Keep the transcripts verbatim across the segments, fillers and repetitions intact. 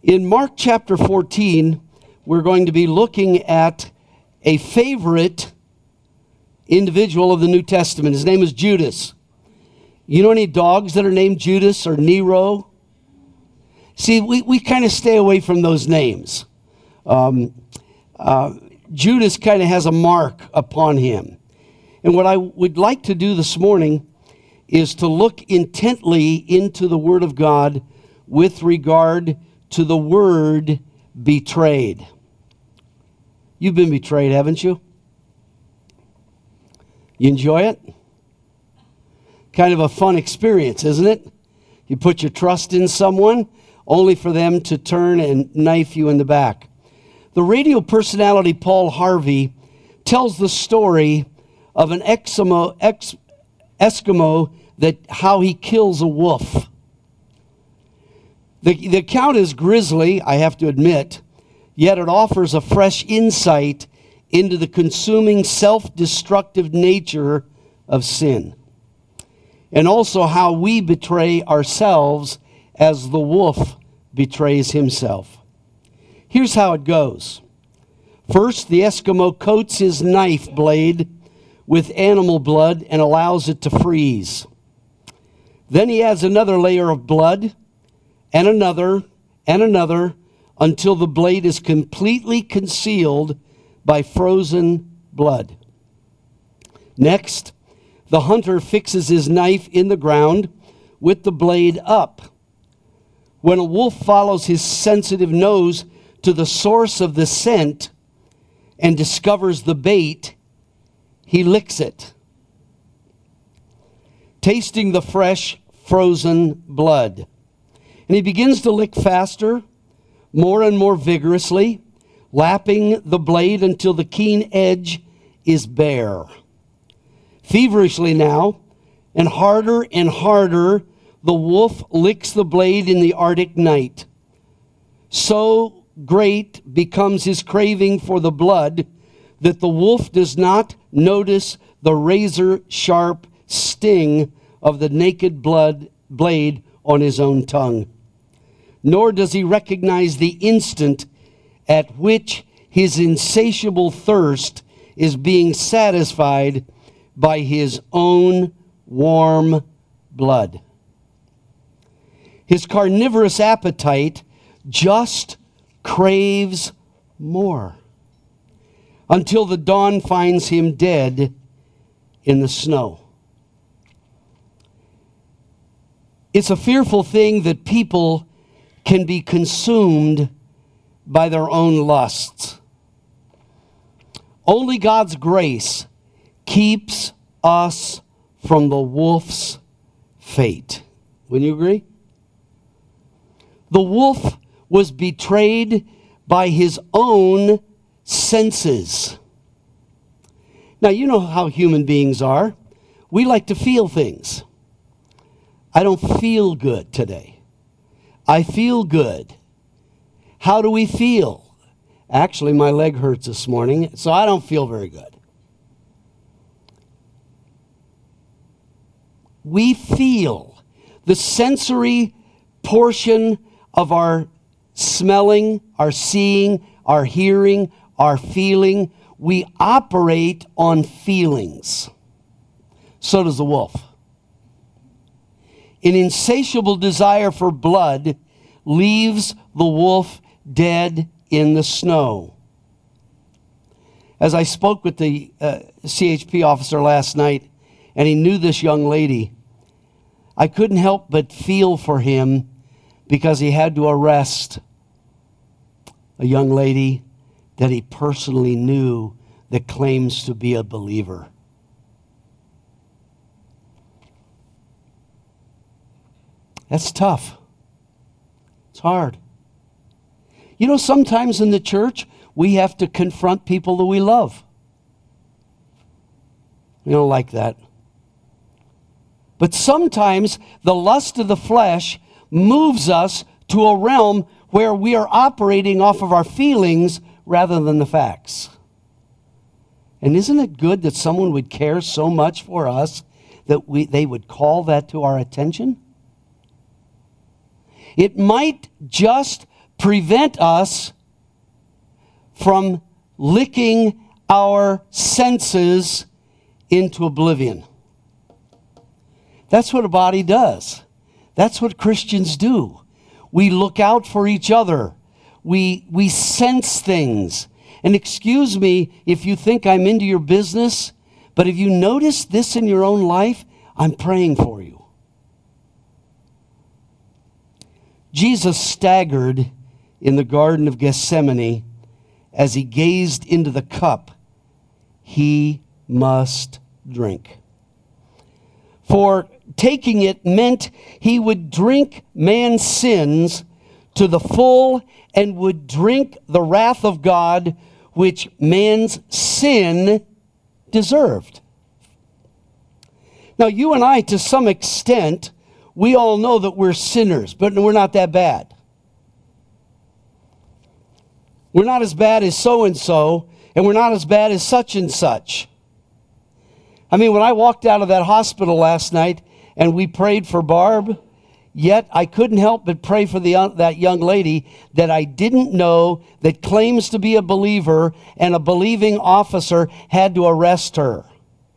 In Mark chapter fourteen, we're going to be looking at a favorite individual of the New Testament. His name is Judas. You know any dogs that are named Judas or Nero? See, we, we kind of stay away from those names. Um, uh, Judas kind of has a mark upon him. And what I would like to do this morning is to look intently into the Word of God with regard to the word betrayed. You've been betrayed, haven't you? You enjoy it? Kind of a fun experience, isn't it? You put your trust in someone only for them to turn and knife you in the back. The radio personality Paul Harvey tells the story of an Eskimo, ex, Eskimo that how he kills a wolf. The, the account is grisly, I have to admit, yet it offers a fresh insight into the consuming, self-destructive nature of sin, and also how we betray ourselves as the wolf betrays himself. Here's how it goes. First, the Eskimo coats his knife blade with animal blood and allows it to freeze. Then he adds another layer of blood, and another, and another, until the blade is completely concealed by frozen blood. Next, the hunter fixes his knife in the ground with the blade up. When a wolf follows his sensitive nose to the source of the scent and discovers the bait, he licks it, tasting the fresh, frozen blood. And he begins to lick faster, more and more vigorously, lapping the blade until the keen edge is bare. Feverishly now, and harder and harder, the wolf licks the blade in the Arctic night. So great becomes his craving for the blood that the wolf does not notice the razor-sharp sting of the naked blood blade on his own tongue. Nor does he recognize the instant at which his insatiable thirst is being satisfied by his own warm blood. His carnivorous appetite just craves more until the dawn finds him dead in the snow. It's a fearful thing that people can be consumed by their own lusts. Only God's grace keeps us from the wolf's fate. Wouldn't you agree? The wolf was betrayed by his own senses. Now, you know how human beings are. We like to feel things. I don't feel good today. I feel good. How do we feel? Actually, my leg hurts this morning, so I don't feel very good. We feel. The sensory portion of our smelling, our seeing, our hearing, our feeling, we operate on feelings. So does the wolf. An insatiable desire for blood leaves the wolf dead in the snow. As I spoke with the uh, C H P officer last night, and he knew this young lady, I couldn't help but feel for him because he had to arrest a young lady that he personally knew that claims to be a believer. That's tough. It's hard. You know, sometimes in the church, we have to confront people that we love. We don't like that. But sometimes the lust of the flesh moves us to a realm where we are operating off of our feelings rather than the facts. And isn't it good that someone would care so much for us that we, they would call that to our attention? It might just prevent us from licking our senses into oblivion. That's what a body does. That's what Christians do. We look out for each other. We, we sense things. And excuse me if you think I'm into your business, but if you notice this in your own life, I'm praying for you. Jesus staggered in the Garden of Gethsemane as he gazed into the cup he must drink. For taking it meant he would drink man's sins to the full and would drink the wrath of God, which man's sin deserved. Now, you and I, to some extent, we all know that we're sinners, but we're not that bad. We're not as bad as so-and-so, and we're not as bad as such and such. I mean, when I walked out of that hospital last night and we prayed for Barb, yet I couldn't help but pray for the, uh, that young lady that I didn't know that claims to be a believer, and a believing officer had to arrest her.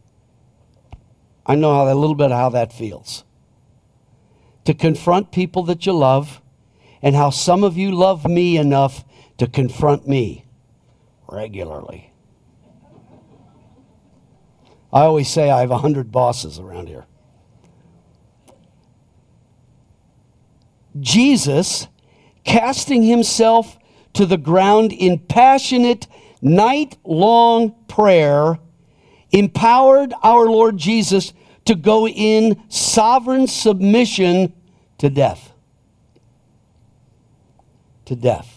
I know how, a little bit of how that feels. To confront people that you love, and how some of you love me enough to confront me regularly. I always say I have a hundred bosses around here. Jesus, casting himself to the ground in passionate, night-long prayer, empowered our Lord Jesus to go in sovereign submission to death. To death.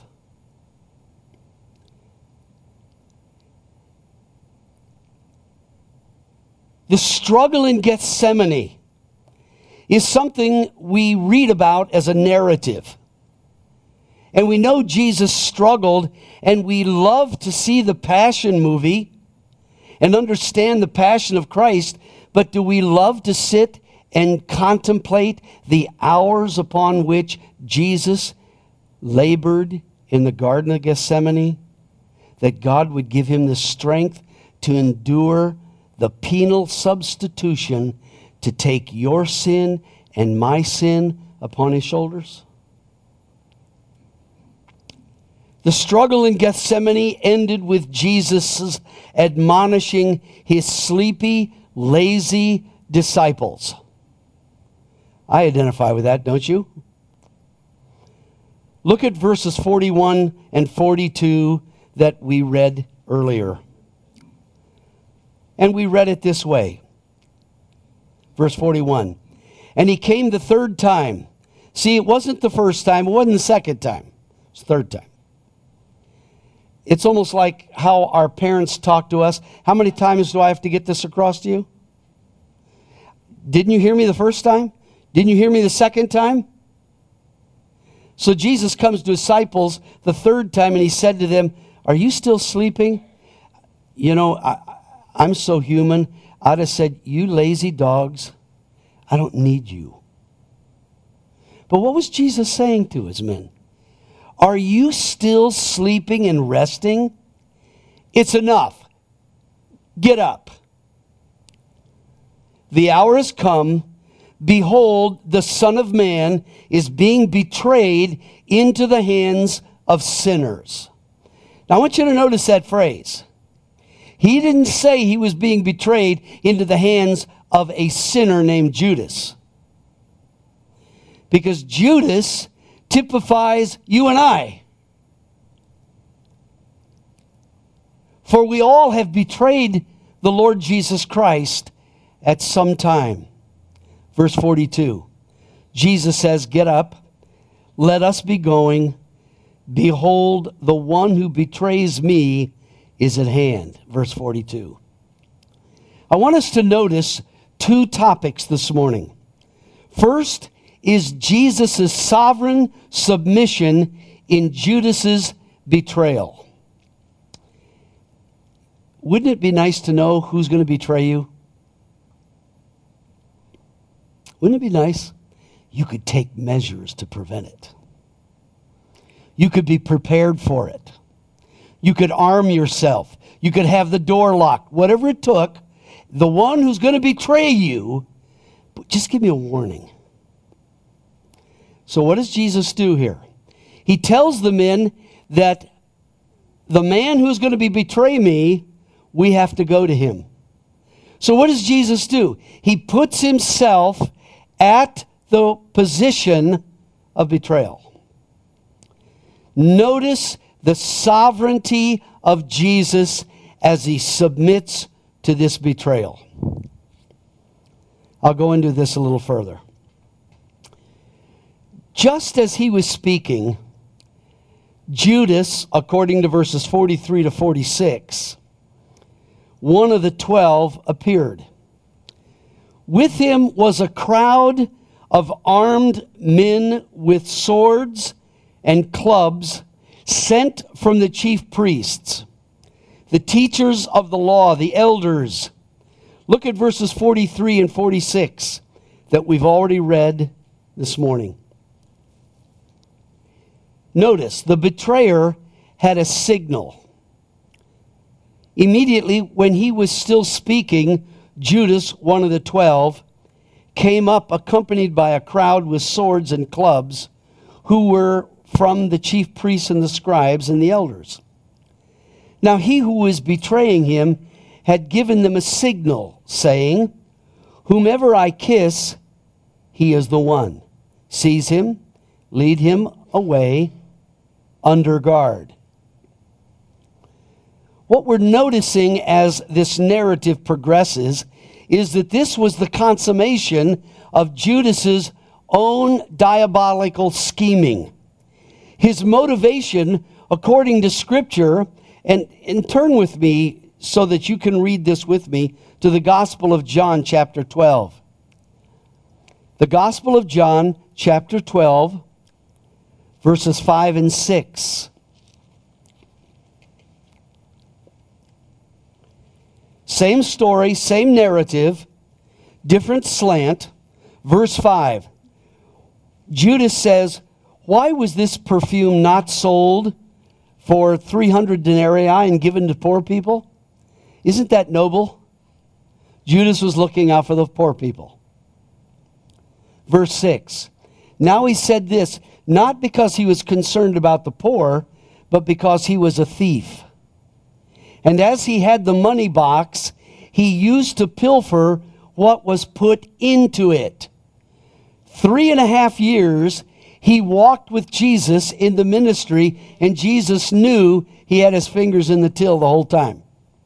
The struggle in Gethsemane is something we read about as a narrative. And we know Jesus struggled, and we love to see the Passion movie and understand the passion of Christ, but do we love to sit and contemplate the hours upon which Jesus labored in the Garden of Gethsemane? That God would give him the strength to endure the penal substitution to take your sin and my sin upon his shoulders? The struggle in Gethsemane ended with Jesus admonishing his sleepy, lazy disciples. I identify with that, don't you? Look at verses forty-one and forty-two that we read earlier. And we read it this way. Verse forty-one. And he came the third time. See, it wasn't the first time. It wasn't the second time. It's the third time. It's almost like how our parents talk to us. How many times do I have to get this across to you? Didn't you hear me the first time? Didn't you hear me the second time? So Jesus comes to his disciples the third time, and he said to them, are you still sleeping? You know, I, I'm so human. I'd have said, you lazy dogs, I don't need you. But what was Jesus saying to his men? Are you still sleeping and resting? It's enough. Get up. The hour has come. Behold, the Son of Man is being betrayed into the hands of sinners. Now I want you to notice that phrase. He didn't say he was being betrayed into the hands of a sinner named Judas. Because Judas typifies you and I. For we all have betrayed the Lord Jesus Christ at some time. Verse forty-two. Jesus says, get up, let us be going. Behold, the one who betrays me is at hand. Verse forty-two. I want us to notice two topics this morning. First is Jesus' sovereign submission in Judas's betrayal. Wouldn't it be nice to know who's going to betray you? Wouldn't it be nice? You could take measures to prevent it. You could be prepared for it. You could arm yourself. You could have the door locked. Whatever it took, the one who's going to betray you, but just give me a warning. So what does Jesus do here? He tells the men that the man who's going to be betray me, we have to go to him. So what does Jesus do? He puts himself at the position of betrayal. Notice the sovereignty of Jesus as he submits to this betrayal. I'll go into this a little further. Just as he was speaking, Judas, according to verses forty-three to forty-six, one of the twelve appeared. With him was a crowd of armed men with swords and clubs sent from the chief priests, the teachers of the law, the elders. Look at verses forty-three and forty-six that we've already read this morning. Notice, the betrayer had a signal. Immediately, when he was still speaking, Judas, one of the twelve, came up accompanied by a crowd with swords and clubs, who were from the chief priests and the scribes and the elders. Now he who was betraying him had given them a signal, saying, "Whomever I kiss, he is the one. Seize him, lead him away under guard." What we're noticing as this narrative progresses is that this was the consummation of Judas's own diabolical scheming. His motivation, according to Scripture, and, and turn with me so that you can read this with me to the Gospel of John, chapter twelve. The Gospel of John, chapter twelve, verses five and six. Same story, same narrative, different slant. Verse five. Judas says, "Why was this perfume not sold for three hundred denarii and given to poor people?" Isn't that noble? Judas was looking out for the poor people. Verse six. Now he said this, not because he was concerned about the poor, but because he was a thief. And as he had the money box, he used to pilfer what was put into it. Three and a half years he walked with Jesus in the ministry, and Jesus knew he had his fingers in the till the whole time.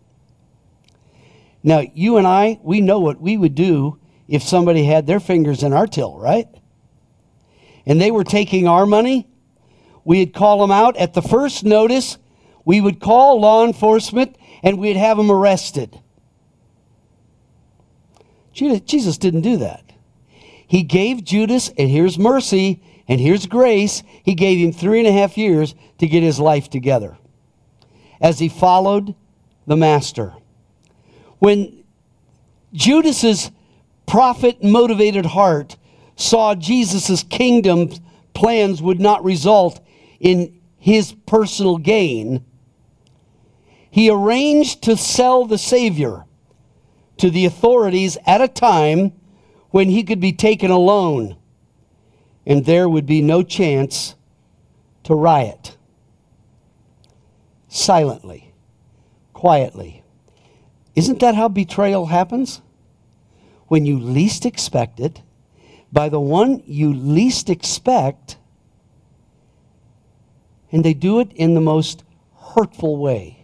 Now, you and I, we know what we would do if somebody had their fingers in our till, right? And they were taking our money. We'd call them out at the first notice. We would call law enforcement and we'd have them arrested. Jesus didn't do that. He gave Judas, and here's mercy, and here's grace, he gave him three and a half years to get his life together as he followed the master. When Judas's profit-motivated heart saw Jesus' kingdom plans would not result in his personal gain, he arranged to sell the Savior to the authorities at a time when he could be taken alone and there would be no chance to riot. Silently, quietly. Isn't that how betrayal happens? When you least expect it, by the one you least expect, and they do it in the most hurtful way.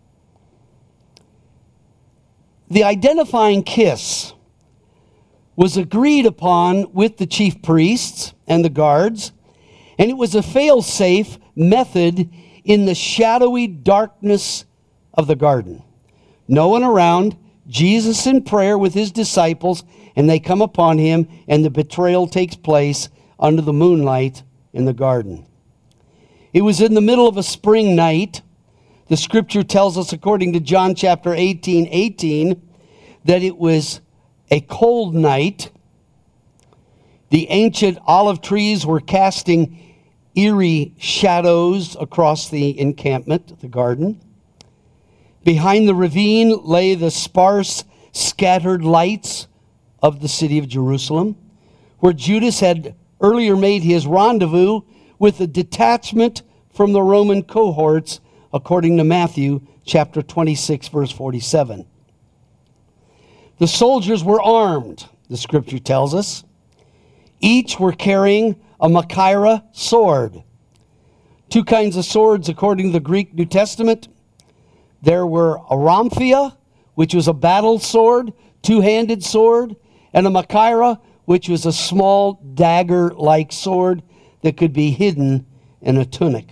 The identifying kiss was agreed upon with the chief priests and the guards, and it was a fail-safe method in the shadowy darkness of the garden. No one around, Jesus in prayer with his disciples, and they come upon him, and the betrayal takes place under the moonlight in the garden. It was in the middle of a spring night. The Scripture tells us, according to John chapter eighteen, eighteen, that it was a cold night. The ancient olive trees were casting eerie shadows across the encampment, the garden. Behind the ravine lay the sparse, scattered lights of the city of Jerusalem, where Judas had earlier made his rendezvous with a detachment from the Roman cohorts, according to Matthew chapter twenty-six, verse forty-seven. The soldiers were armed, the scripture tells us. Each were carrying a Machaira sword. Two kinds of swords, according to the Greek New Testament. There were a Ramphia, which was a battle sword, two-handed sword, and a Machaira, which was a small dagger-like sword that could be hidden in a tunic.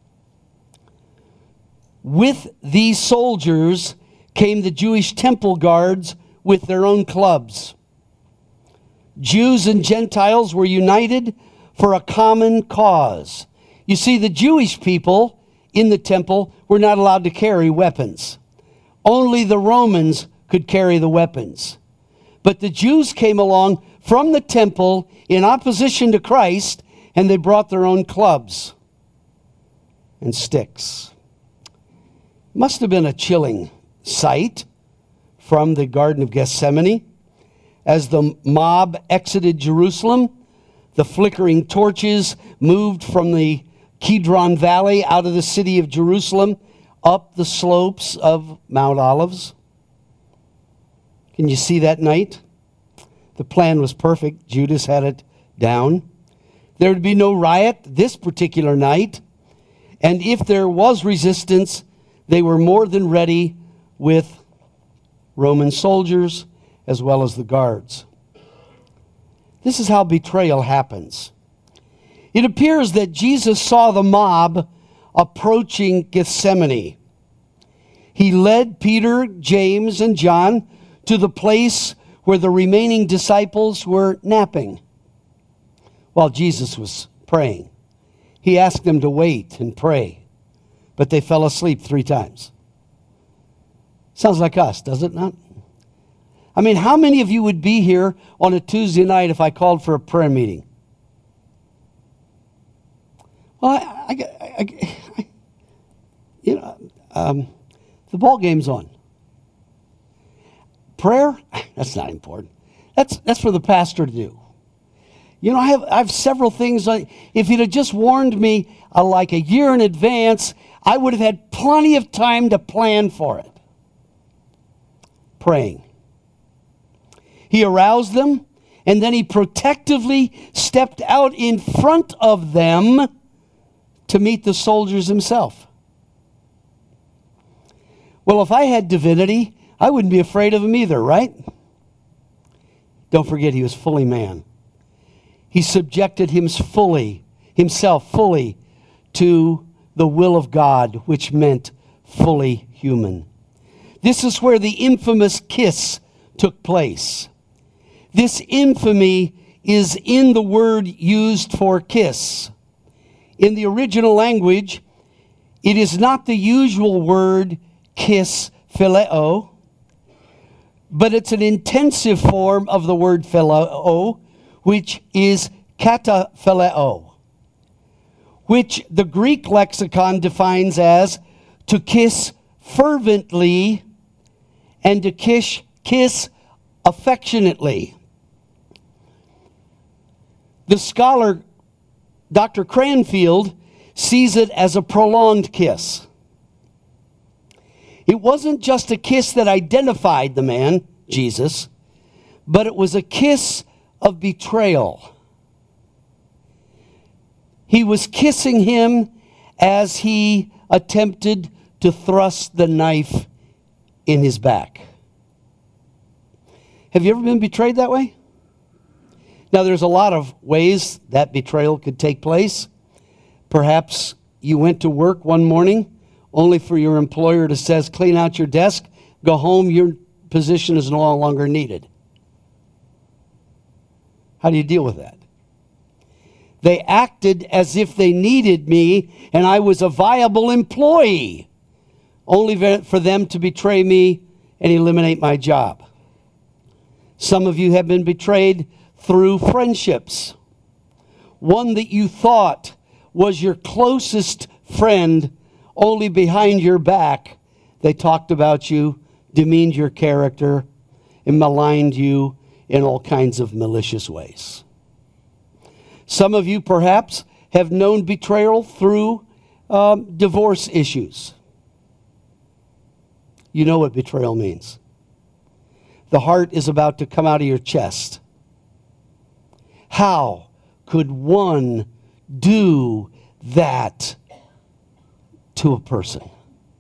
With these soldiers came the Jewish temple guards with their own clubs. Jews and Gentiles were united for a common cause. You see, the Jewish people in the temple were not allowed to carry weapons. Only the Romans could carry the weapons. But the Jews came along from the temple in opposition to Christ, and they brought their own clubs and sticks. Must have been a chilling sight from the Garden of Gethsemane. As the mob exited Jerusalem, the flickering torches moved from the Kidron Valley out of the city of Jerusalem up the slopes of Mount Olives. Can you see that night? The plan was perfect. Judas had it down. There would be no riot this particular night. And if there was resistance, they were more than ready with Roman soldiers as well as the guards. This is how betrayal happens. It appears that Jesus saw the mob approaching Gethsemane. He led Peter, James, and John to the place where the remaining disciples were napping while Jesus was praying. He asked them to wait and pray, but they fell asleep three times. Sounds like us, does it not? I mean, how many of you would be here on a Tuesday night if I called for a prayer meeting? Well, I, I, I, I you know, um, the ball game's on. Prayer, that's not important. That's that's for the pastor to do. You know, I have I have several things. If he'd have just warned me uh, like a year in advance, I would have had plenty of time to plan for it. Praying. He aroused them, and then he protectively stepped out in front of them to meet the soldiers himself. Well, if I had divinity, I wouldn't be afraid of him either, right? Don't forget, he was fully man. He subjected him fully, himself fully to the will of God, which meant fully human. This is where the infamous kiss took place. This infamy is in the word used for kiss. In the original language, it is not the usual word kiss, phileo, but it's an intensive form of the word phileo, which is kataphileo, which the Greek lexicon defines as to kiss fervently and to kiss, kiss affectionately. The scholar Doctor Cranfield sees it as a prolonged kiss. It wasn't just a kiss that identified the man, Jesus, but it was a kiss of betrayal. He was kissing him as he attempted to thrust the knife in his back. Have you ever been betrayed that way? Now, there's a lot of ways that betrayal could take place. Perhaps you went to work one morning only for your employer to say, clean out your desk, go home, your position is no longer needed. How do you deal with that? They acted as if they needed me and I was a viable employee, only for them to betray me and eliminate my job. Some of you have been betrayed through friendships. One that you thought was your closest friend, only behind your back they talked about you, demeaned your character, and maligned you in all kinds of malicious ways. Some of you perhaps have known betrayal through um, divorce issues. You know what betrayal means. The heart is about to come out of your chest. How could one do that to a person?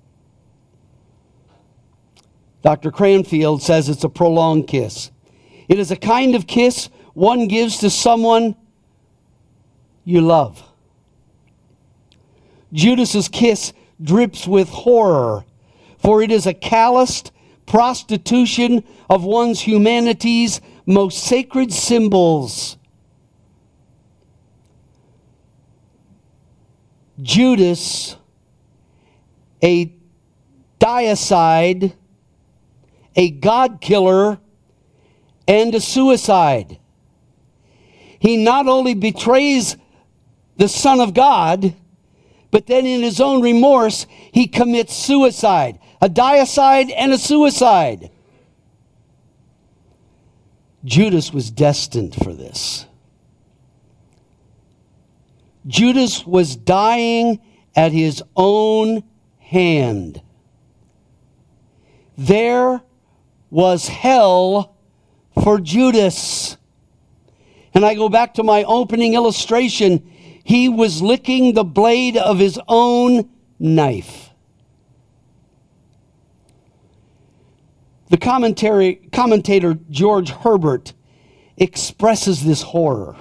Doctor Cranfield says it's a prolonged kiss. It is a kind of kiss one gives to someone you love. Judas's kiss drips with horror, for it is a calloused prostitution of one's humanity's most sacred symbols. Judas, a deicide, a God killer, and a suicide. He not only betrays the Son of God, but then in his own remorse, he commits suicide. A deicide and a suicide. Judas was destined for this. Judas was dying at his own hand. There was hell for Judas. And I go back to my opening illustration. He was licking the blade of his own knife. The commentary, commentator George Herbert expresses this horror.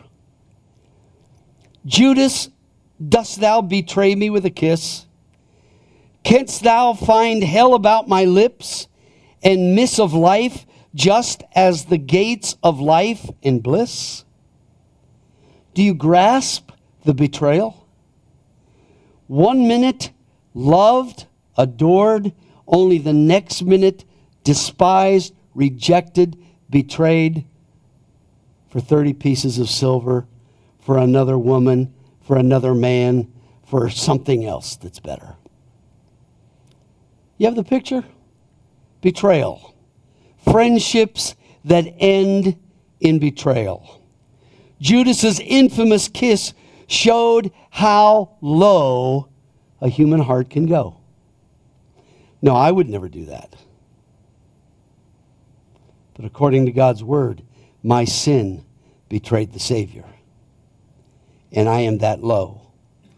Judas, dost thou betray me with a kiss? Canst thou find hell about my lips and miss of life just as the gates of life and bliss? Do you grasp the betrayal? One minute loved, adored, only the next minute despised, rejected, betrayed for thirty pieces of silver, for another woman, for another man, for something else that's better. You have the picture? Betrayal. Friendships that end in betrayal. Judas's infamous kiss showed how low a human heart can go. No, I would never do that. But according to God's word, my sin betrayed the Savior. And I am that low.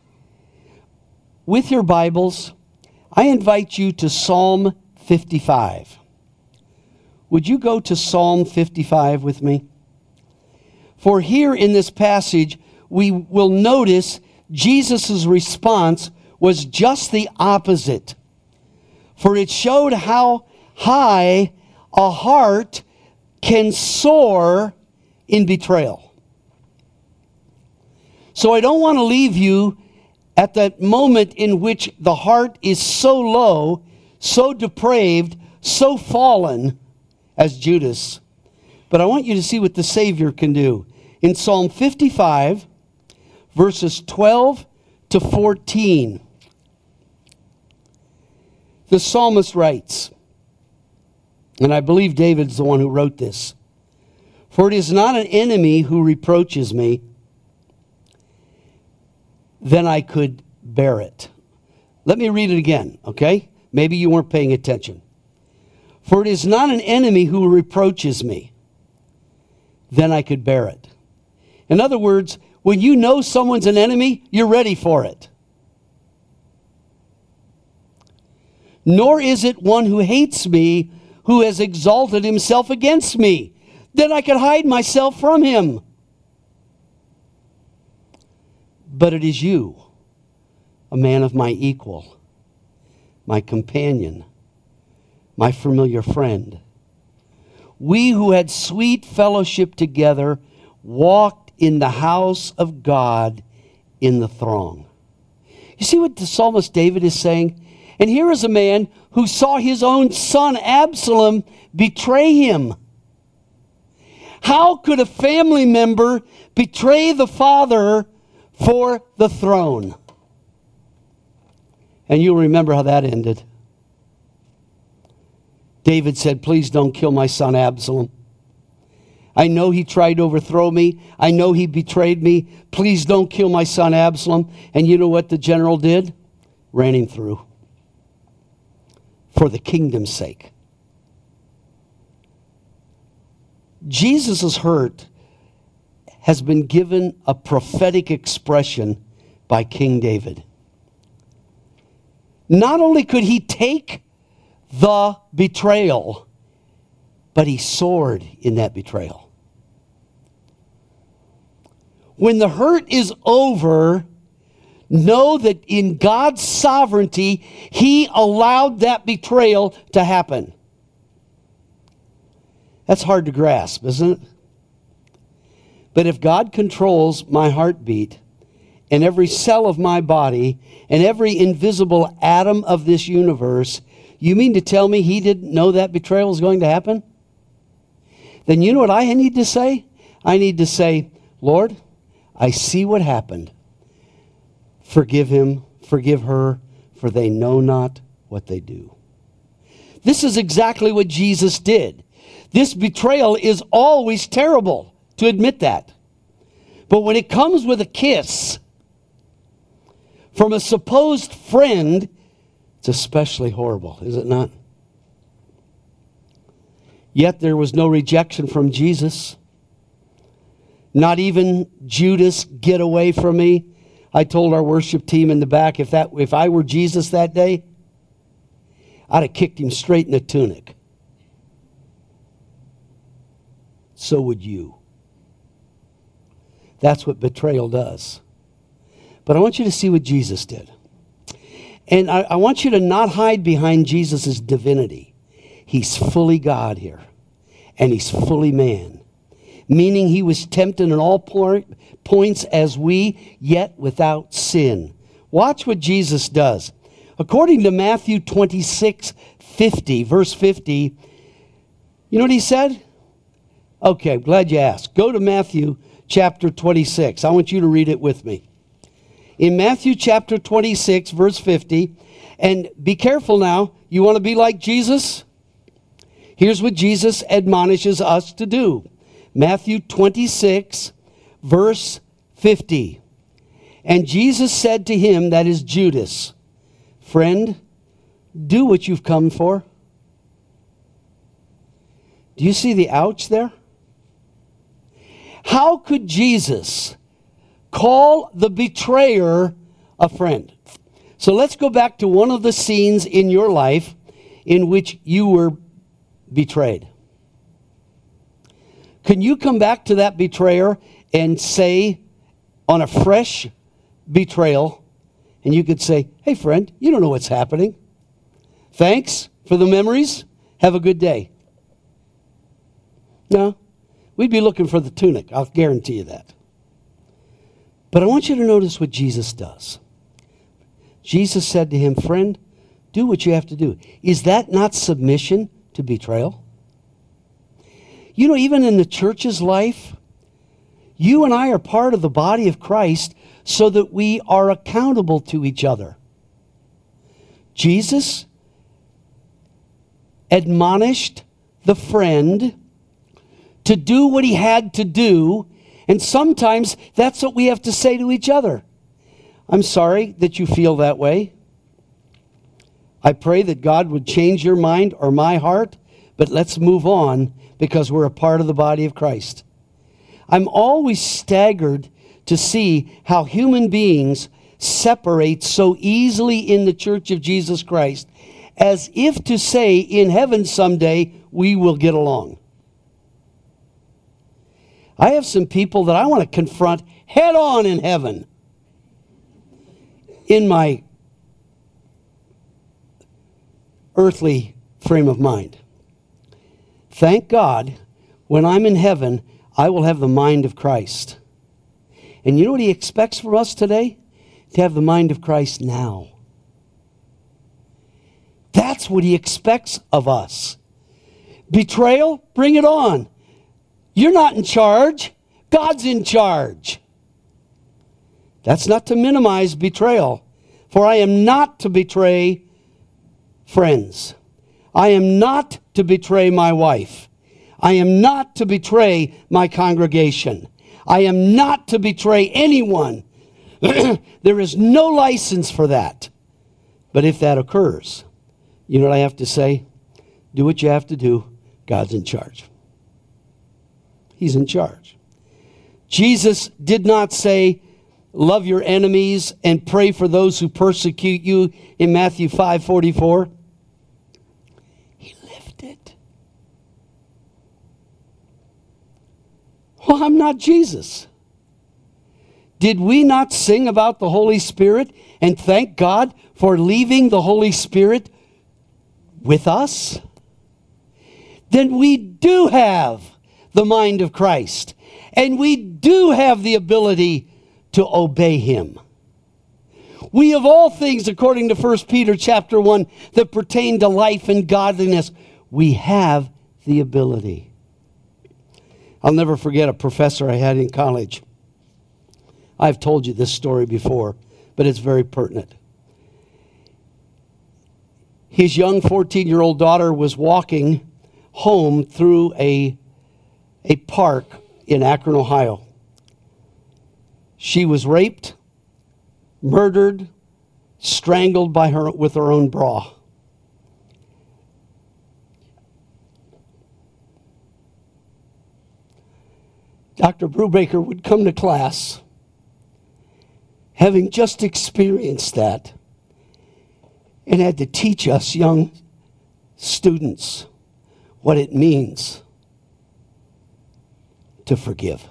With your Bibles, I invite you to Psalm fifty-five. Would you go to Psalm fifty-five with me? For here in this passage, we will notice Jesus' response was just the opposite. For it showed how high a heart can soar in betrayal. So I don't want to leave you at that moment in which the heart is so low, so depraved, so fallen as Judas. But I want you to see what the Savior can do. In Psalm fifty-five, verses twelve to fourteen, the psalmist writes, and I believe David's the one who wrote this, "For it is not an enemy who reproaches me, then I could bear it." Let me read it again, okay? Maybe you weren't paying attention. "For it is not an enemy who reproaches me, then I could bear it." In other words, when you know someone's an enemy, you're ready for it. "Nor is it one who hates me, who has exalted himself against me. Then I could hide myself from him. But it is you, a man of my equal, my companion, my familiar friend. We who had sweet fellowship together walked in the house of God in the throng." You see what the psalmist David is saying? And here is a man who saw his own son Absalom betray him. How could a family member betray the father for the throne. And you'll remember how that ended. David said, please don't kill my son Absalom. I know he tried to overthrow me. I know he betrayed me. Please don't kill my son Absalom. And you know what the general did? Ran him through. For the kingdom's sake. Jesus' hurt has been given a prophetic expression by King David. Not only could he take the betrayal, but he soared in that betrayal. When the hurt is over, know that in God's sovereignty, he allowed that betrayal to happen. That's hard to grasp, isn't it? But if God controls my heartbeat and every cell of my body and every invisible atom of this universe, you mean to tell me he didn't know that betrayal was going to happen? Then you know what I need to say? I need to say, Lord, I see what happened. Forgive him, forgive her, for they know not what they do. This is exactly what Jesus did. This betrayal is always terrible, to admit that. But when it comes with a kiss from a supposed friend, it's especially horrible, is it not? Yet there was no rejection from Jesus. Not even Judas, get away from me. I told our worship team in the back, if that if I were Jesus that day, I'd have kicked him straight in the tunic. So would you. That's what betrayal does. But I want you to see what Jesus did. And I, I want you to not hide behind Jesus' divinity. He's fully God here. And he's fully man. Meaning he was tempted in all point, points as we, yet without sin. Watch what Jesus does. According to Matthew twenty-six fifty, verse fifty, you know what he said? Okay, glad you asked. Go to Matthew chapter twenty-six. I want you to read it with me. In Matthew chapter twenty-six, verse fifty, and be careful now, you want to be like Jesus? Here's what Jesus admonishes us to do. Matthew twenty-six, verse fifty. And Jesus said to him, that is Judas, friend, do what you've come for. Do you see the ouch there? How could Jesus call the betrayer a friend? So let's go back to one of the scenes in your life in which you were betrayed. Can you come back to that betrayer and say, on a fresh betrayal, and you could say, hey friend, you don't know what's happening. Thanks for the memories. Have a good day. No, we'd be looking for the tunic. I'll guarantee you that. But I want you to notice what Jesus does. Jesus said to him, friend, do what you have to do. Is that not submission to betrayal? You know, even in the church's life, you and I are part of the body of Christ so that we are accountable to each other. Jesus admonished the friend to do what he had to do, and sometimes that's what we have to say to each other. I'm sorry that you feel that way. I pray that God would change your mind or my heart, but let's move on because we're a part of the body of Christ. I'm always staggered to see how human beings separate so easily in the Church of Jesus Christ, as if to say in heaven someday we will get along. I have some people that I want to confront head on in heaven. In my earthly frame of mind. Thank God, when I'm in heaven, I will have the mind of Christ. And you know what he expects from us today? To have the mind of Christ now. That's what he expects of us. Betrayal? Bring it on. You're not in charge. God's in charge. That's not to minimize betrayal. For I am not to betray friends. I am not to betray my wife. I am not to betray my congregation. I am not to betray anyone. There is no license for that. But if that occurs, you know what I have to say? Do what you have to do. God's in charge. He's in charge. Jesus did not say, love your enemies and pray for those who persecute you in Matthew five forty-four. He lived it. Well, I'm not Jesus. Did we not sing about the Holy Spirit and thank God for leaving the Holy Spirit with us? Then we do have the mind of Christ, and we do have the ability to obey him. We have all things, according to First Peter chapter one, that pertain to life and godliness. We have the ability. I'll never forget a professor I had in college. I've told you this story before, but it's very pertinent. His young fourteen-year-old daughter was walking home through a, a park in Akron, Ohio. She was raped, murdered, strangled by her with her own bra. Doctor Brubaker would come to class, having just experienced that, and had to teach us young students what it means to forgive.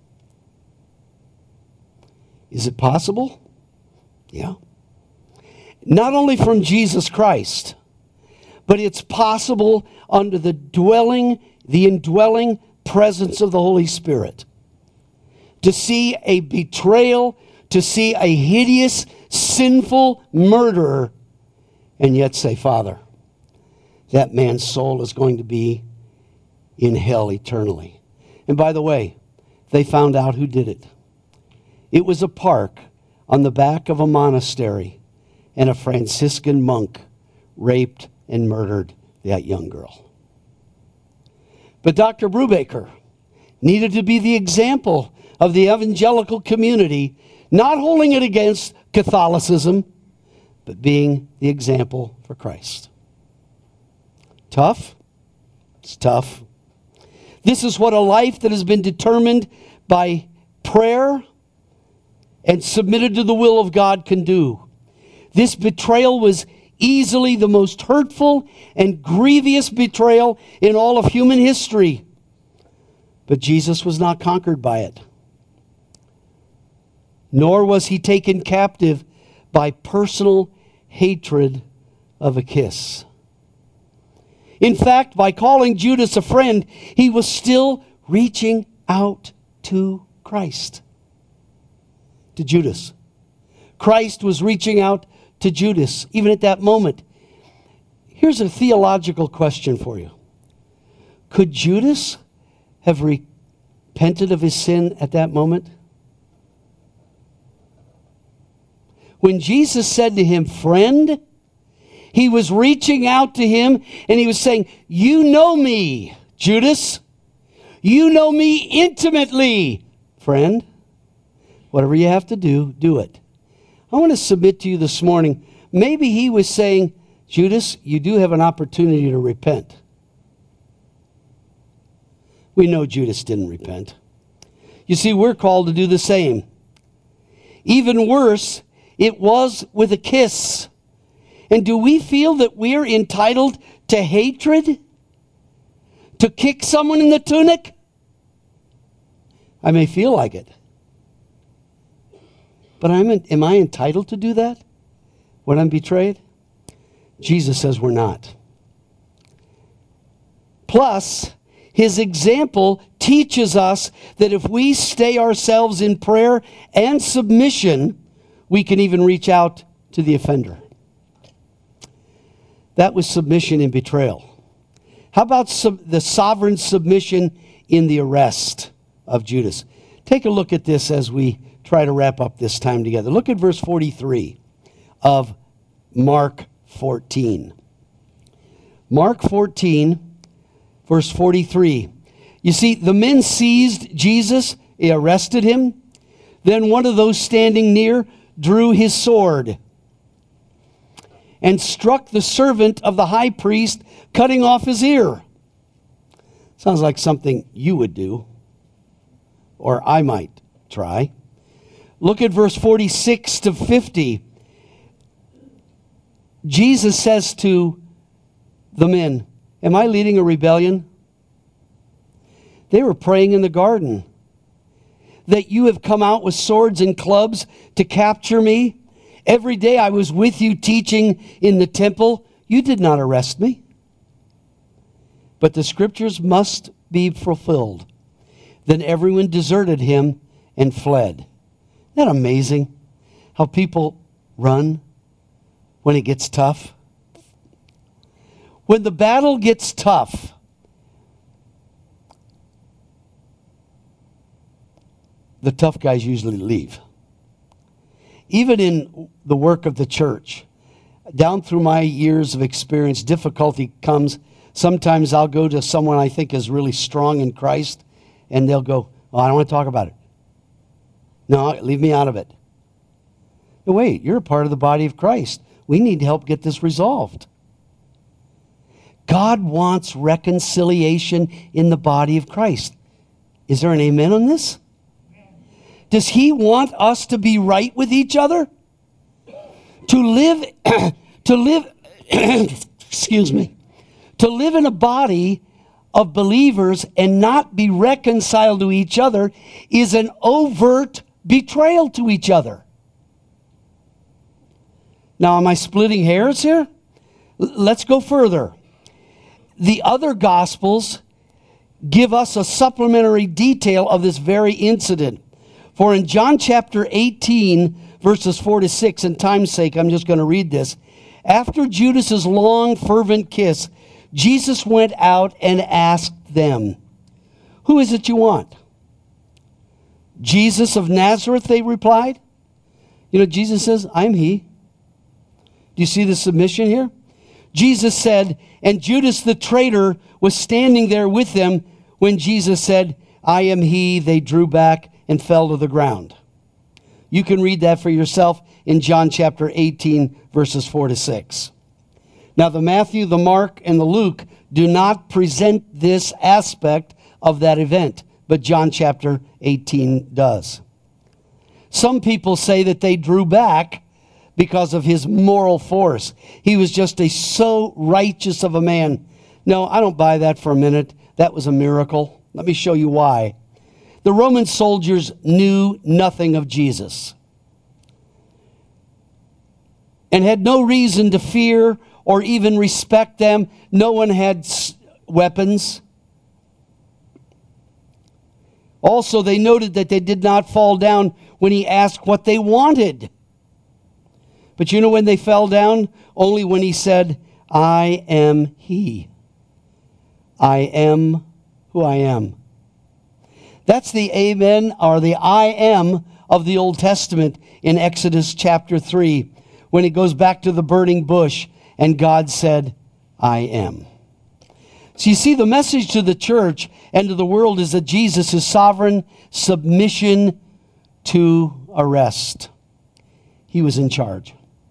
Is it possible? Yeah. Not only from Jesus Christ, but it's possible under the dwelling, the indwelling presence of the Holy Spirit. To see a betrayal, to see a hideous, sinful murderer, and yet say, Father, that man's soul is going to be in hell eternally. And by the way, they found out who did it. It was a park on the back of a monastery, and a Franciscan monk raped and murdered that young girl. But Doctor Brubaker needed to be the example of the evangelical community, not holding it against Catholicism, but being the example for Christ. Tough? It's tough. This is what a life that has been determined by prayer and submitted to the will of God can do. This betrayal was easily the most hurtful and grievous betrayal in all of human history. But Jesus was not conquered by it. Nor was he taken captive by personal hatred of a kiss. In fact, by calling Judas a friend, he was still reaching out to Christ. To Judas. Christ was reaching out to Judas, even at that moment. Here's a theological question for you. Could Judas have repented of his sin at that moment? When Jesus said to him, friend, he was reaching out to him and he was saying, you know me, Judas. You know me intimately, friend. Whatever you have to do, do it. I want to submit to you this morning, maybe he was saying, Judas, you do have an opportunity to repent. We know Judas didn't repent. You see, we're called to do the same. Even worse, it was with a kiss. And do we feel that we are entitled to hatred? To kick someone in the tunic? I may feel like it. But I'm, am I entitled to do that when I'm betrayed? Jesus says we're not. Plus, his example teaches us that if we stay ourselves in prayer and submission, we can even reach out to the offender. That was submission in betrayal. How about sub- the sovereign submission in the arrest of Judas? Take a look at this as we try to wrap up this time together. Look at verse forty-three of Mark fourteen. Mark fourteen, verse forty-three. You see, the men seized Jesus, they arrested him. Then one of those standing near drew his sword and struck the servant of the high priest, cutting off his ear. Sounds like something you would do, or I might try. Look at verse forty-six to fifty. Jesus says to the men, am I leading a rebellion? They were praying in the garden. That you have come out with swords and clubs to capture me. Every day I was with you teaching in the temple. You did not arrest me. But the scriptures must be fulfilled. Then everyone deserted him and fled. Isn't that amazing? How people run when it gets tough. When the battle gets tough, the tough guys usually leave. Even in the work of the church, down through my years of experience, difficulty comes. Sometimes I'll go to someone I think is really strong in Christ, and they'll go, oh, I don't want to talk about it. No, leave me out of it. No, wait, you're a part of the body of Christ. We need to help get this resolved. God wants reconciliation in the body of Christ. Is there an amen on this? Does he want us to be right with each other? To live, to live, excuse me, to live in a body of believers and not be reconciled to each other is an overt betrayal to each other. Now, am I splitting hairs here? L- let's go further. The other Gospels give us a supplementary detail of this very incident. For in John chapter eighteen, verses four to six, and time's sake, I'm just going to read this. After Judas's long, fervent kiss, Jesus went out and asked them, who is it you want? Jesus of Nazareth, they replied. You know, Jesus says, I'm he. Do you see the submission here? Jesus said, and Judas the traitor was standing there with them when Jesus said, I am he. They drew back and fell to the ground. You can read that for yourself in John chapter eighteen, verses four to six. Now, the Matthew, the Mark, and the Luke do not present this aspect of that event, but John chapter eighteen does. Some people say that they drew back because of his moral force. He was just a so righteous of a man. No, I don't buy that for a minute. That was a miracle. Let me show you why. The Roman soldiers knew nothing of Jesus and had no reason to fear or even respect them. No one had weapons. Also, they noted that they did not fall down when he asked what they wanted. But you know when they fell down? Only when he said, I am he. I am who I am. That's the amen, or the I am of the Old Testament in Exodus chapter three, when it goes back to the burning bush and God said, I am. So you see, the message to the church and to the world is that Jesus is sovereign, submission to arrest. He was in charge.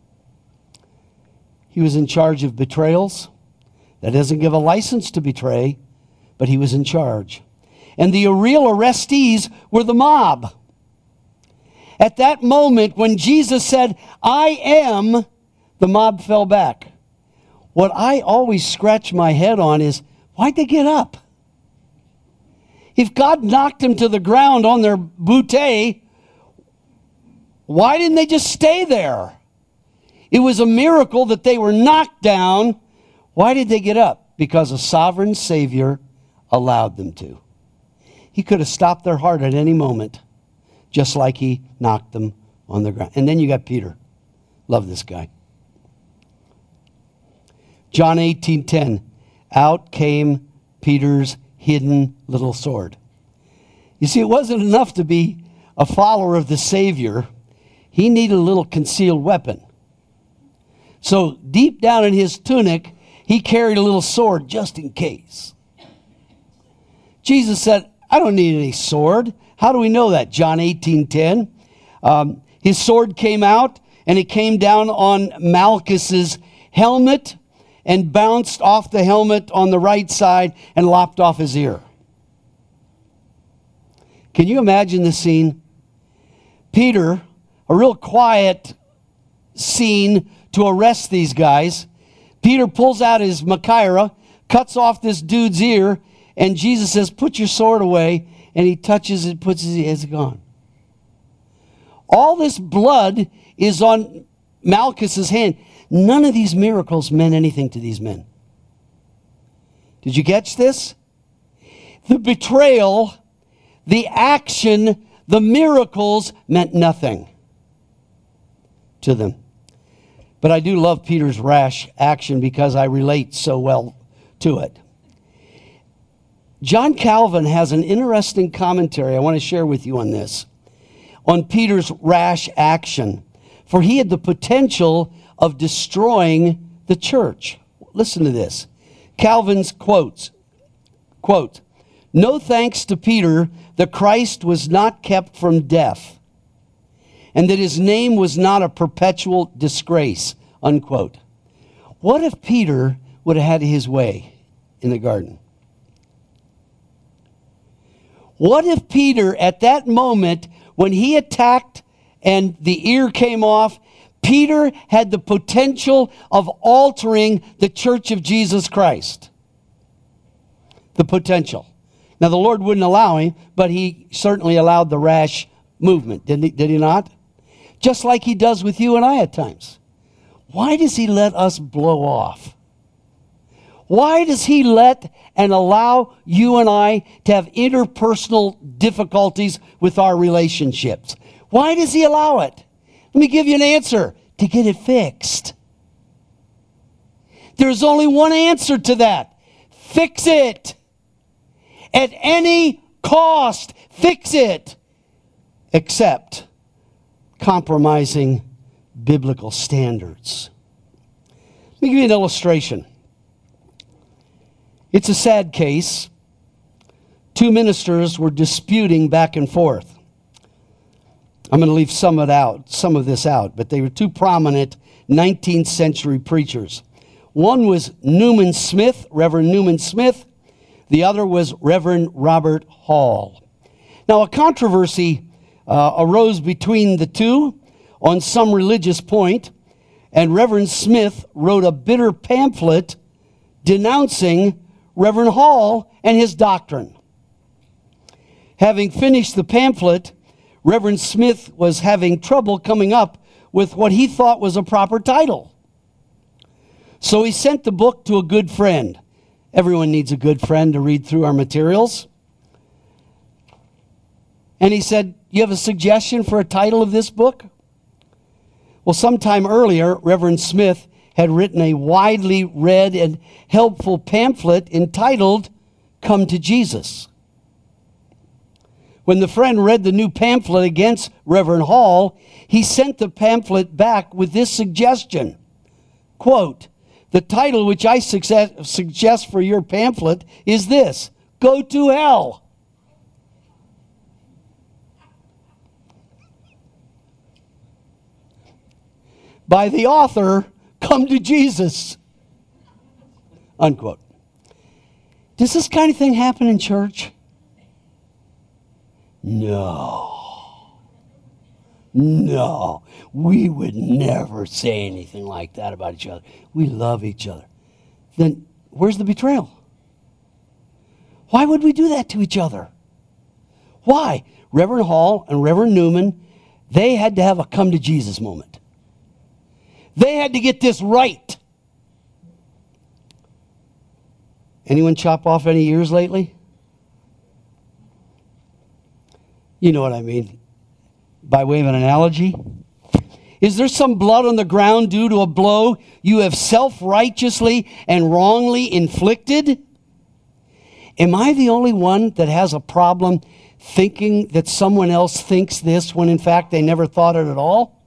He was in charge of betrayals. That doesn't give a license to betray, but he was in charge. And the real arrestees were the mob. At that moment, when Jesus said, I am, the mob fell back. What I always scratch my head on is, why'd they get up? If God knocked them to the ground on their bootay, why didn't they just stay there? It was a miracle that they were knocked down. Why did they get up? Because a sovereign Savior allowed them to. He could have stopped their heart at any moment, just like he knocked them on the ground. And then you got Peter. Love this guy. John eighteen ten. Out came Peter's hidden little sword. You see, it wasn't enough to be a follower of the Savior, he needed a little concealed weapon. So deep down in his tunic, he carried a little sword just in case. Jesus said, I don't need any sword. How do we know that? John eighteen ten. Um, his sword came out, and it came down on Malchus's helmet and bounced off the helmet on the right side and lopped off his ear. Can you imagine the scene? Peter, a real quiet scene to arrest these guys. Peter pulls out his Machaira, cuts off this dude's ear, and Jesus says, put your sword away. And he touches it, puts it, it's gone. All this blood is on Malchus's hand. None of these miracles meant anything to these men. Did you catch this? The betrayal, the action, the miracles meant nothing to them. But I do love Peter's rash action because I relate so well to it. John Calvin has an interesting commentary I want to share with you on this, on Peter's rash action. For he had the potential of destroying the church. Listen to this. Calvin's quotes, quote, no thanks to Peter that Christ was not kept from death, and that his name was not a perpetual disgrace, unquote. What if Peter would have had his way in the garden? What if Peter, at that moment, when he attacked and the ear came off, Peter had the potential of altering the church of Jesus Christ? The potential. Now, the Lord wouldn't allow him, but he certainly allowed the rash movement, didn't he, did he not? Just like he does with you and I at times. Why does he let us blow off? Why does he let and allow you and I to have interpersonal difficulties with our relationships? Why does he allow it? Let me give you an answer. To get it fixed. There's only one answer to that. Fix it. At any cost, fix it. Except compromising biblical standards. Let me give you an illustration. It's a sad case. Two ministers were disputing back and forth. I'm going to leave some of it out, some of this out, but they were two prominent nineteenth century preachers. One was Newman Smith, Reverend Newman Smith. The other was Reverend Robert Hall. Now, a controversy uh, arose between the two on some religious point, and Reverend Smith wrote a bitter pamphlet denouncing Reverend Hall and his doctrine. Having finished the pamphlet, Reverend Smith was having trouble coming up with what he thought was a proper title. So he sent the book to a good friend. Everyone needs a good friend to read through our materials. And he said, you have a suggestion for a title of this book? Well, sometime earlier, Reverend Smith had written a widely read and helpful pamphlet entitled, Come to Jesus. When the friend read the new pamphlet against Reverend Hall, he sent the pamphlet back with this suggestion, quote, the title which I suggest, suggest for your pamphlet is this, Go to Hell. By the author, Come to Jesus, unquote. Does this kind of thing happen in church? No. No. We would never say anything like that about each other. We love each other. Then where's the betrayal? Why would we do that to each other? Why? Reverend Hall and Reverend Newman, they had to have a come to Jesus moment. They had to get this right. Anyone chop off any ears lately? You know what I mean. By way of an analogy. Is there some blood on the ground due to a blow you have self-righteously and wrongly inflicted? Am I the only one that has a problem thinking that someone else thinks this when in fact they never thought it at all?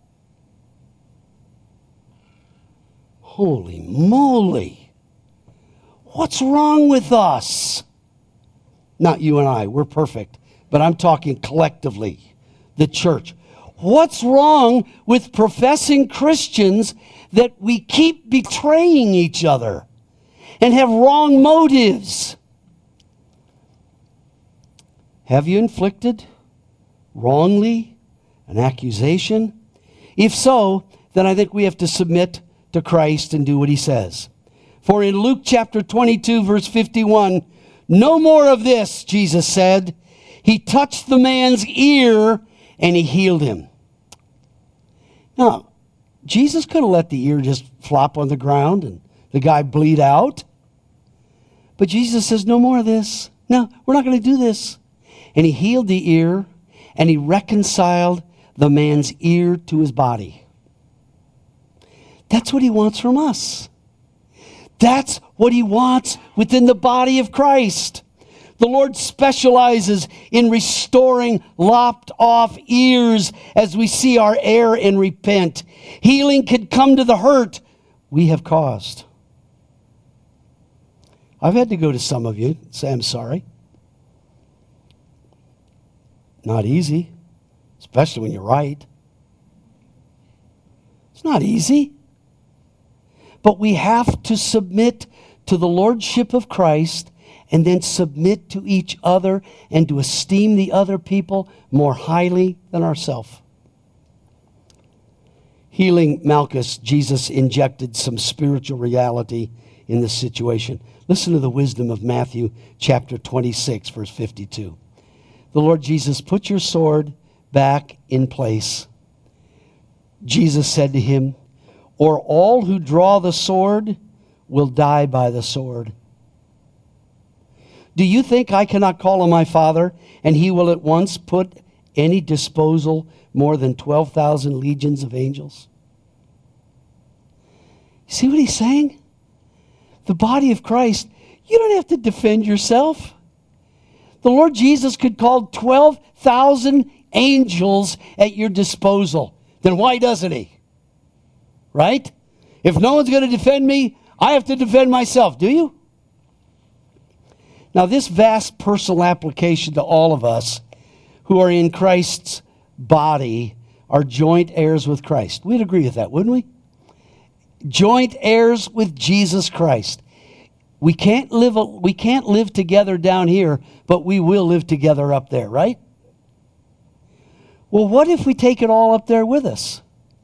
Holy moly. What's wrong with us? Not you and I, we're perfect, but I'm talking collectively, the church. What's wrong with professing Christians that we keep betraying each other and have wrong motives? Have you inflicted wrongly an accusation? If so, then I think we have to submit to Christ and do what he says. For in Luke chapter twenty-two, verse fifty-one, no more of this, Jesus said. He touched the man's ear and he healed him. Now, Jesus could have let the ear just flop on the ground and the guy bleed out. But Jesus says, no more of this. No, we're not going to do this. And he healed the ear and he reconciled the man's ear to his body. That's what he wants from us. That's what he wants within the body of Christ. The Lord specializes in restoring lopped off ears as we see our err and repent. Healing can come to the hurt we have caused. I've had to go to some of you and say, I'm sorry. Not easy, especially when you're right. It's not easy. But we have to submit to the lordship of Christ and then submit to each other and to esteem the other people more highly than ourselves. Healing Malchus, Jesus injected some spiritual reality in this situation. Listen to the wisdom of Matthew chapter twenty-six, verse fifty-two. The Lord Jesus, put your sword back in place. Jesus said to him, or all who draw the sword will die by the sword. Do you think I cannot call on my Father, and he will at once put any disposal more than twelve thousand legions of angels? See what he's saying? The body of Christ, you don't have to defend yourself. The Lord Jesus could call twelve thousand angels at your disposal. Then why doesn't he? Right? If no one's going to defend me, I have to defend myself. Do you? Now, this vast personal application to all of us who are in Christ's body are joint heirs with Christ. We'd agree with that, wouldn't we? Joint heirs with Jesus Christ. We can't live, we can't live together down here, but we will live together up there, right? Well, what if we take it all up there with us?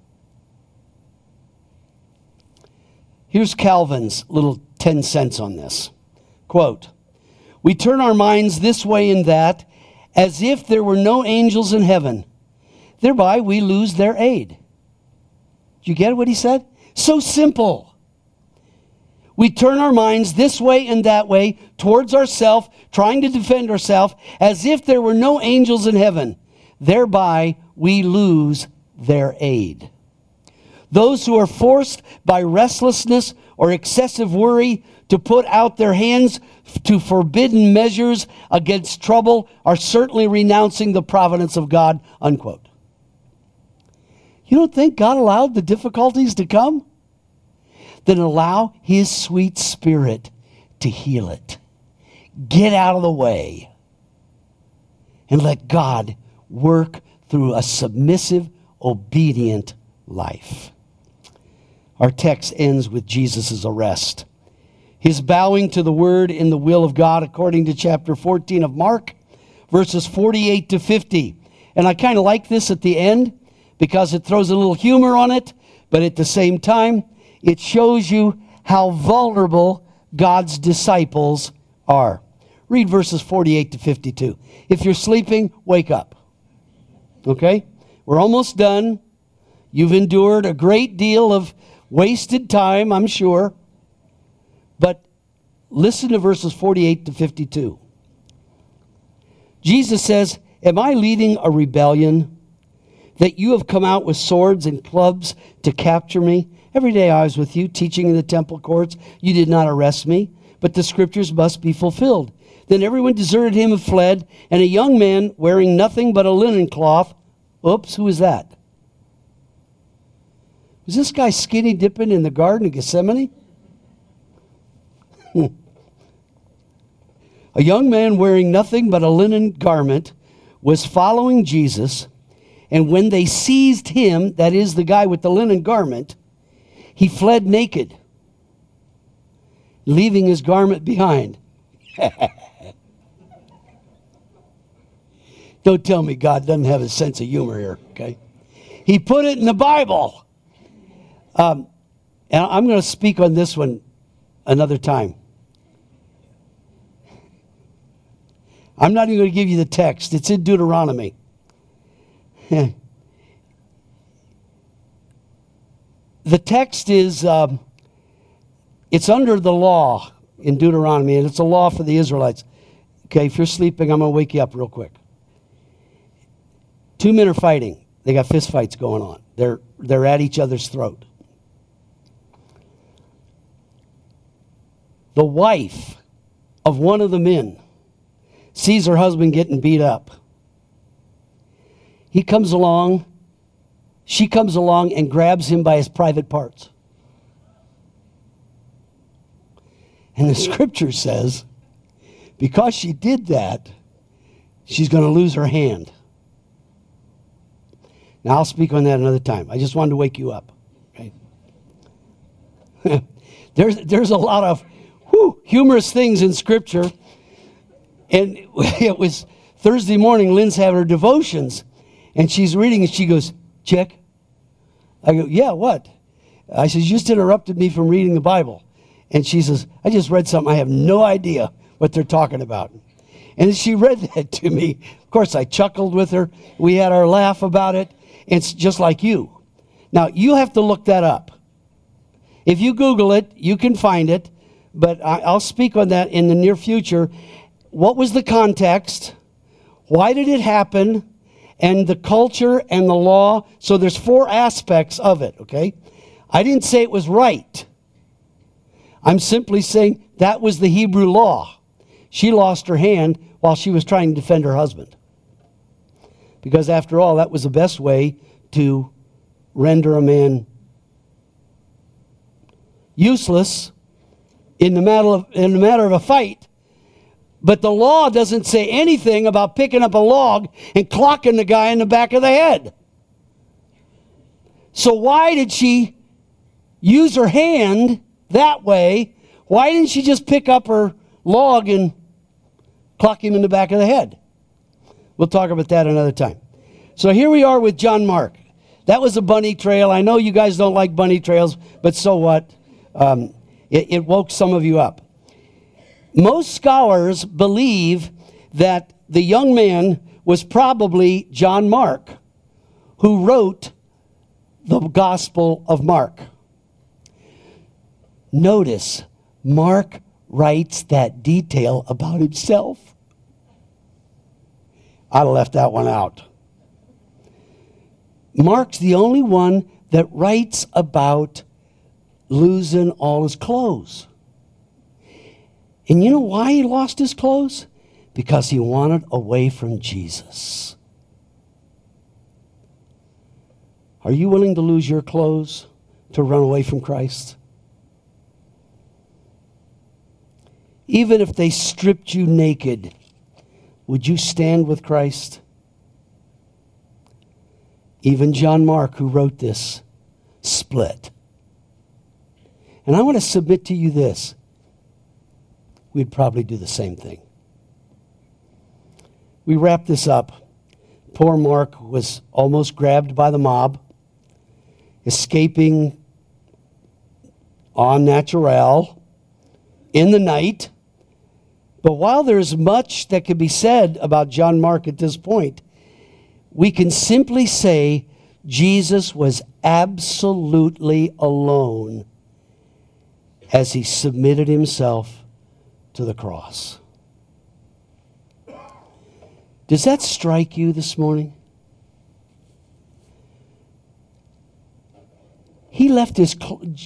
Here's Calvin's little ten cents on this. Quote, we turn our minds this way and that as if there were no angels in heaven. Thereby we lose their aid. Did you get what he said? So simple. We turn our minds this way and that way towards ourselves, trying to defend ourselves, as if there were no angels in heaven. Thereby we lose their aid. Those who are forced by restlessness or excessive worry to put out their hands to forbidden measures against trouble are certainly renouncing the providence of God, unquote. You don't think God allowed the difficulties to come? Then allow his sweet spirit to heal it. Get out of the way and let God work through a submissive, obedient life. Our text ends with Jesus' arrest. His bowing to the word in the will of God according to chapter fourteen of Mark, verses forty-eight to fifty. And I kind of like this at the end because it throws a little humor on it, but at the same time, it shows you how vulnerable God's disciples are. Read verses forty-eight to fifty-two. If you're sleeping, wake up. Okay? We're almost done. You've endured a great deal of wasted time, I'm sure. But listen to verses forty-eight to fifty-two. Jesus says, am I leading a rebellion that you have come out with swords and clubs to capture me? Every day I was with you, teaching in the temple courts. You did not arrest me, but the scriptures must be fulfilled. Then everyone deserted him and fled, and a young man wearing nothing but a linen cloth. Oops, who is that? Was this guy skinny dipping in the Garden of Gethsemane? A young man wearing nothing but a linen garment was following Jesus, and when they seized him, that is the guy with the linen garment, he fled naked, leaving his garment behind. Don't tell me God doesn't have a sense of humor here, okay? He put it in the Bible. Um, and I'm going to speak on this one another time. I'm not even going to give you the text. It's in Deuteronomy. The text is, um, it's under the law in Deuteronomy, and it's a law for the Israelites. Okay, if you're sleeping, I'm going to wake you up real quick. Two men are fighting. They got fist fights going on. They're, they're at each other's throat. The wife of one of the men sees her husband getting beat up. He comes along, she comes along and grabs him by his private parts. And the scripture says, because she did that, she's going to lose her hand. Now, I'll speak on that another time. I just wanted to wake you up. Okay? there's, there's a lot of whew, humorous things in Scripture. And it was Thursday morning, Lynn's having her devotions, and she's reading, and she goes, check. I go, yeah, what? I said, you just interrupted me from reading the Bible. And she says, I just read something. I have no idea what they're talking about. And she read that to me. Of course, I chuckled with her. We had our laugh about it. It's just like you. Now, you have to look that up. If you Google it, you can find it. But I, I'll speak on that in the near future. What was the context? Why did it happen? And the culture and the law. So there's four aspects of it, okay? I didn't say it was right. I'm simply saying that was the Hebrew law. She lost her hand while she was trying to defend her husband. Because after all, that was the best way to render a man useless in the matter of, in the matter of a fight. But the law doesn't say anything about picking up a log and clocking the guy in the back of the head. So why did she use her hand that way? Why didn't she just pick up her log and clock him in the back of the head? We'll talk about that another time. So here we are with John Mark. That was a bunny trail. I know you guys don't like bunny trails, but so what? Um, it, it woke some of you up. Most scholars believe that the young man was probably John Mark, who wrote the Gospel of Mark. Notice, Mark writes that detail about himself. I left that one out. Mark's the only one that writes about losing all his clothes. And you know why he lost his clothes? Because he wanted away from Jesus. Are you willing to lose your clothes to run away from Christ? Even if they stripped you naked, would you stand with Christ? Even John Mark, who wrote this, split. And I want to submit to you this. We'd probably do the same thing. We wrap this up. Poor Mark was almost grabbed by the mob, escaping en naturel in the night. But while there's much that could be said about John Mark at this point, we can simply say Jesus was absolutely alone as he submitted himself to the cross. Does that strike you this morning? He left his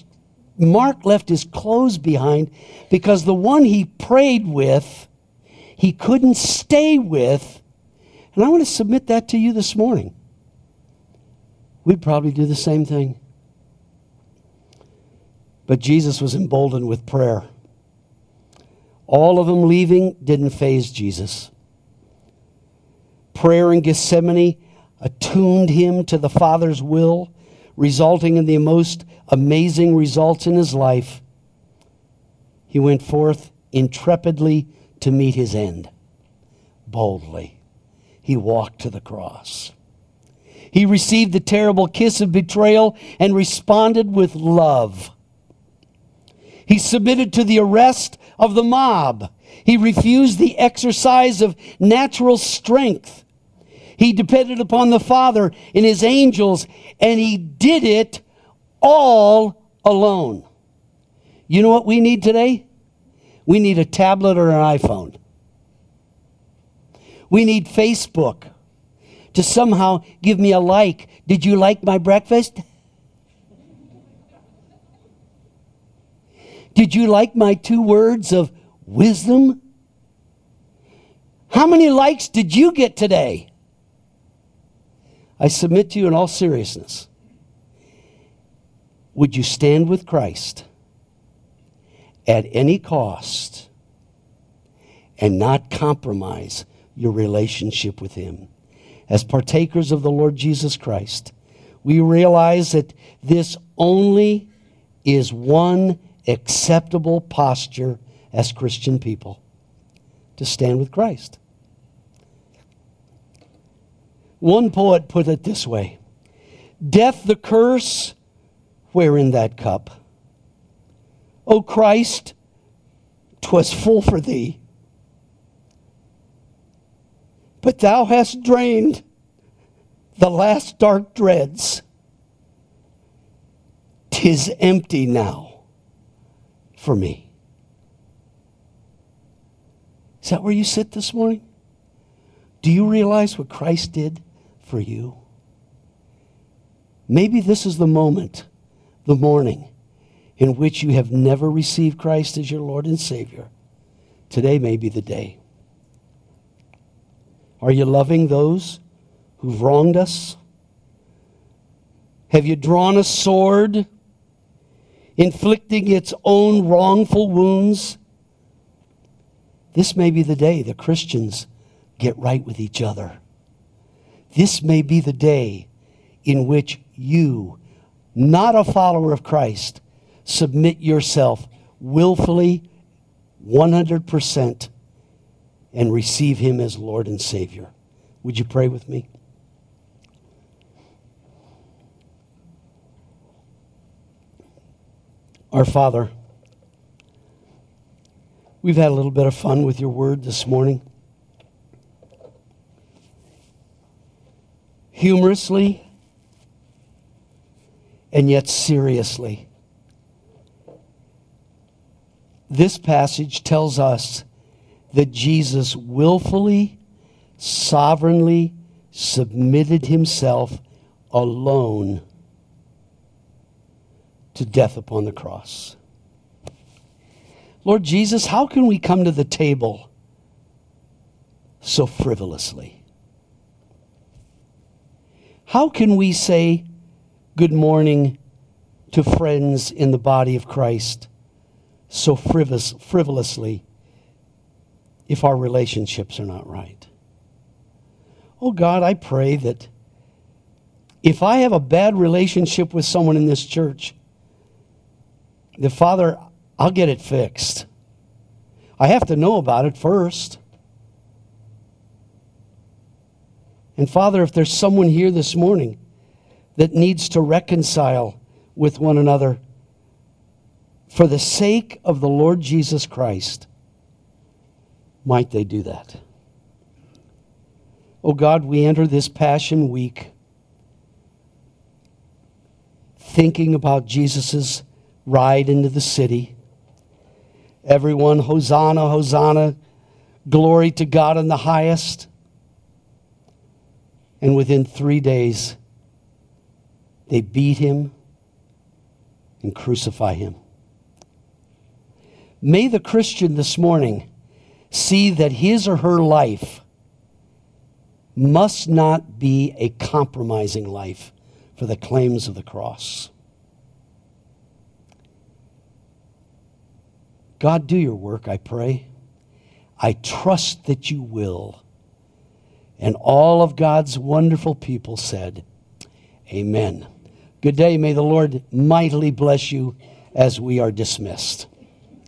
Mark left his clothes behind because the one he prayed with, he couldn't stay with. And I want to submit that to you this morning. We'd probably do the same thing. But Jesus was emboldened with prayer. All of them leaving didn't faze Jesus. Prayer in Gethsemane attuned him to the Father's will, resulting in the most amazing results in his life. He went forth intrepidly to meet his end. Boldly, he walked to the cross. He received the terrible kiss of betrayal and responded with love. He submitted to the arrest of the mob. He refused the exercise of natural strength. He depended upon the Father and his angels, and he did it all alone. You know what we need today? We need a tablet or an iPhone. We need Facebook to somehow give me a like. Did you like my breakfast? Did you like my two words of wisdom? How many likes did you get today? I submit to you in all seriousness. Would you stand with Christ at any cost and not compromise your relationship with him? As partakers of the Lord Jesus Christ, we realize that this only is one acceptable posture as Christian people, to stand with Christ. One poet put it this way: death the curse, where in that cup? O Christ, 'twas full for thee, but thou hast drained the last dark dregs. 'Tis empty now for me. Is that where you sit this morning? Do you realize what Christ did for you? Maybe this is the moment, the morning, in which you have never received Christ as your Lord and Savior. Today may be the day. Are you loving those who've wronged us? Have you drawn a sword, inflicting its own wrongful wounds? This may be the day the Christians get right with each other. This may be the day in which you, not a follower of Christ, submit yourself willfully, one hundred percent, and receive him as Lord and Savior. Would you pray with me? Our Father, we've had a little bit of fun with your word this morning. Humorously and yet seriously. This passage tells us that Jesus willfully, sovereignly submitted himself alone to death upon the cross. Lord Jesus, how can we come to the table so frivolously? How can we say good morning to friends in the body of Christ so frivolous, frivolously if our relationships are not right? Oh God, I pray that if I have a bad relationship with someone in this church, that Father, I'll get it fixed. I have to know about it first. And Father, if there's someone here this morning that needs to reconcile with one another, for the sake of the Lord Jesus Christ, might they do that. Oh God, we enter this Passion Week thinking about Jesus' ride into the city. Everyone, Hosanna, Hosanna, glory to God in the highest. And within three days, they beat him and crucify him. May the Christian this morning see that his or her life must not be a compromising life for the claims of the cross. God, do your work, I pray. I trust that you will. And all of God's wonderful people said, amen. Good day. May the Lord mightily bless you as we are dismissed.